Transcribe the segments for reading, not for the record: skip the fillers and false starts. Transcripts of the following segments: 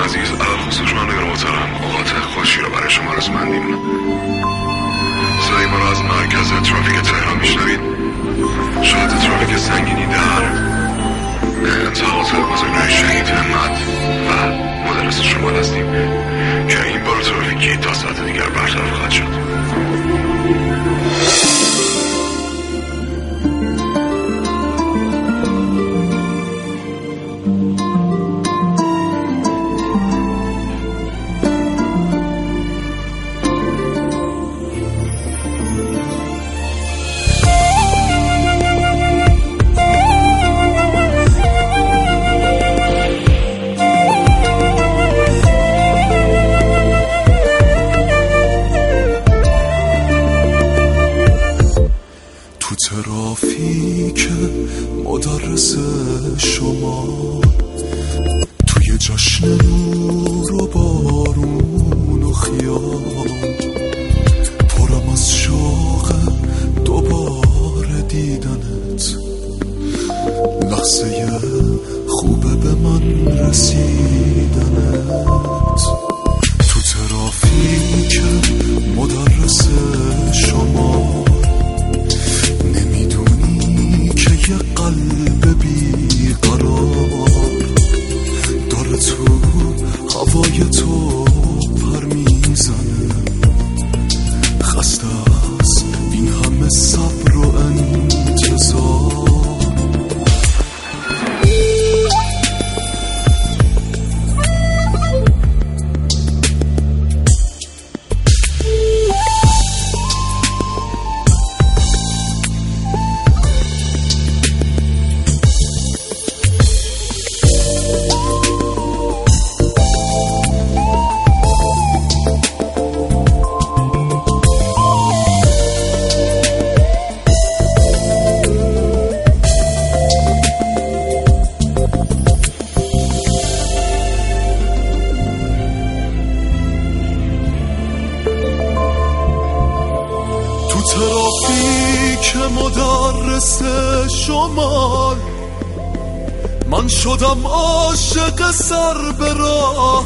عزیز، خصوص شنوندگان محترم، اوقات خوشی رو برای شما رسوندیم. صدای ما رو از مرکز ترافیک تهران میشنوید. شاید ترافیک سنگینی در انتقاط بزرگراه شهید همت و مدرس شمال هستیم که این بار ترافیکی تا ساعت دیگر برطرف خواهد شد. ترافیک مدرس شما توی جشن نور و بارون و خیال، پرم از شوق دوباره دیدنت، لحظه خوبه به من رسیدنت. تو ترافیک مدرس شما یه قلب بیقرار داره تو هوای تو پر میزنه، خسته از این همه صبر و انتظار. ترافیک مدرس شمال من شدم عاشق سر به راه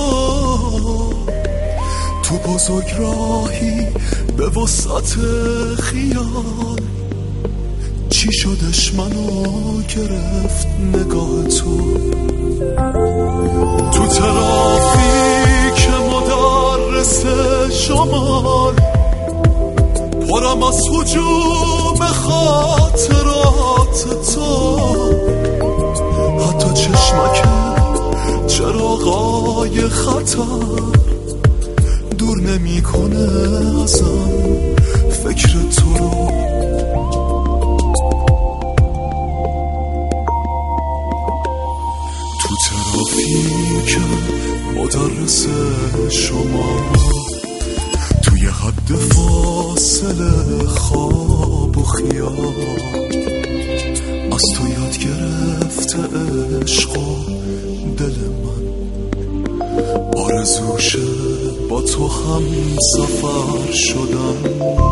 تو بزرگ راهی به وسعت خیال. چی شدش منو گرفت نگاه تو ترافیک مدرس شمال، پرم از هجوم خاطرات تو، حتی چشمک چراغای خطر دور نمی کنه ازم فکر تو رو. تو ترافیک مدرس شما توی حد فاصله خواب و خیال، از تو یاد گرفته عشق و دل من، آرزوشه با تو هم سفر شدم.